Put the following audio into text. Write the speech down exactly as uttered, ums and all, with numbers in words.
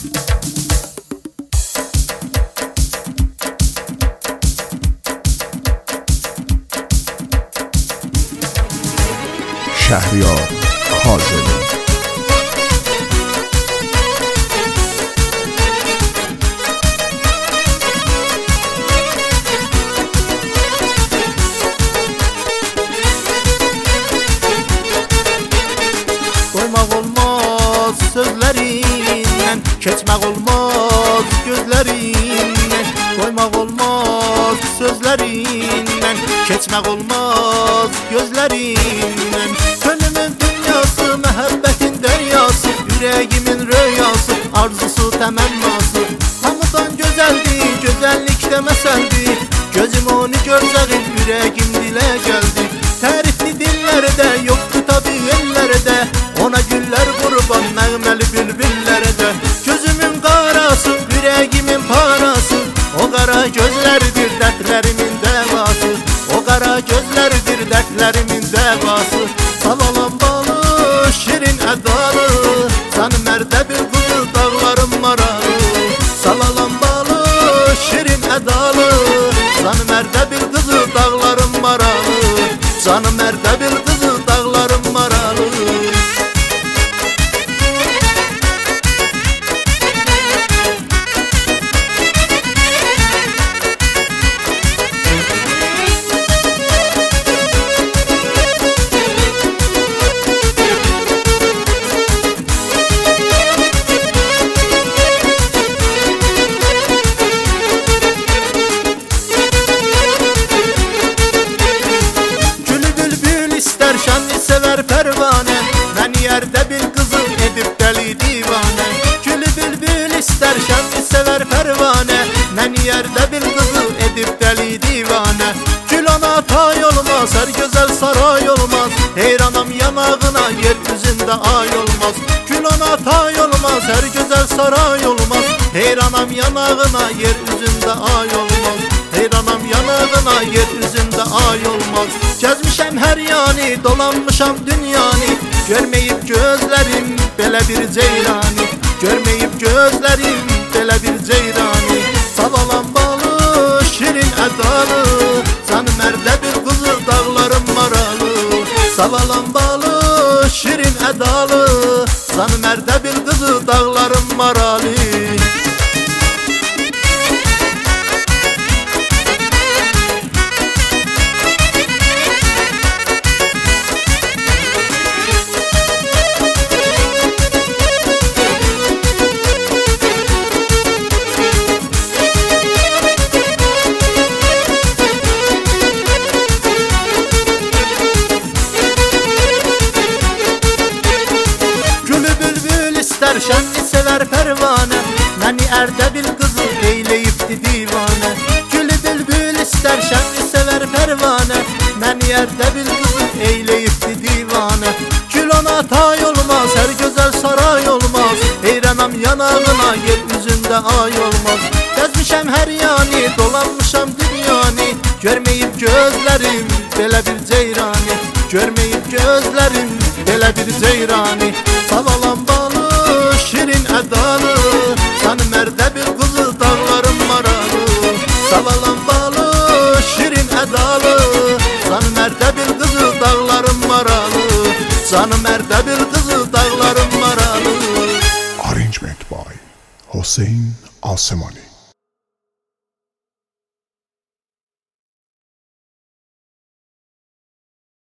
شهریار کاظمی. Doymaq olmaz sözlərindən, keçmək olmaz gözlərindən. Doymaq olmaz sözlərindən, keçmək olmaz gözlərindən. Könlümün dünyası, məhəbbətin dəryası, ürəyimin röyası, arzusu, təmənnası. Hamıdan gözəldir, gözəllikdə məsəldir. Gözüm onu görsəğin, ürəyim dilə gəldi. Tərifli dillərdə, yoxdur tabi ellərdə, ona güllər qurban, nəğməli bülbüllərdə. Gözümün qarası, ürəyimin parası, o qara gözlərdir dərdlərimin dəvası. O qara gözlərdir dərdlərimin dəvası. Salalam balı, şirin ədalı, sən mərdə bir quzu dağlarım maralı. Salalam balı, şirin ədalı, sən mərdə bir quzu dağlarım maralı. Canı mərdə bir qızı dağlarım maralı. Şənli sevər pərvanə, mən yerdə bir qızı edib dəli divanə. Gülü bülbül istər, şənli sevər pərvanə, mən yerdə bir qızı edib dəli divanə. Gül ana tay olmaz, hər gözəl saray olmaz, heyranam yanağına, yer üzündə ay olmaz. Gül ana tay olmaz, hər gözəl saray olmaz, heyranam yanağına, yer üzündə ay olmaz. Heyranam yanağına, yer üzündə ay olmaz. Gəzmişəm hər yani, dolanmışam dünyanı, görməyib gözlərim belə bir ceyrani. Görməyib gözlərim belə bir ceyrani. Salalam balı, şirin ədalı, sən mərdə bir quzu dağlarım maralı. Salalam balı, şirin ədalı, sən mərdə bir quzu dağlarım maralı. Şənli sevər pərvanə, məni ərdə bil qızı eyləyibdi divanə. Gülü bülbül istər, şənli sevər pərvanə, məni ərdə bil qızı eyləyibdi divanə. Gül ona tay olmaz, hər gözəl saray olmaz, heyranam yanağına, yer üzündə ay olmaz. Gəzmişəm hər yani, dolanmışam dünyanı, görməyib gözlərim belə bir ceyrani. Görməyib gözlərim belə bir ceyrani. Salalam balı, şirin ədalı, sən mərdə bir quzu dağlarım maralı. Salalam balı, şirin ədalı, sən mərdə bir quzu dağlarım maralı. Canı mərdə bir quzu dağlarım maralı. Arrangement by Hüseyin Alsemani.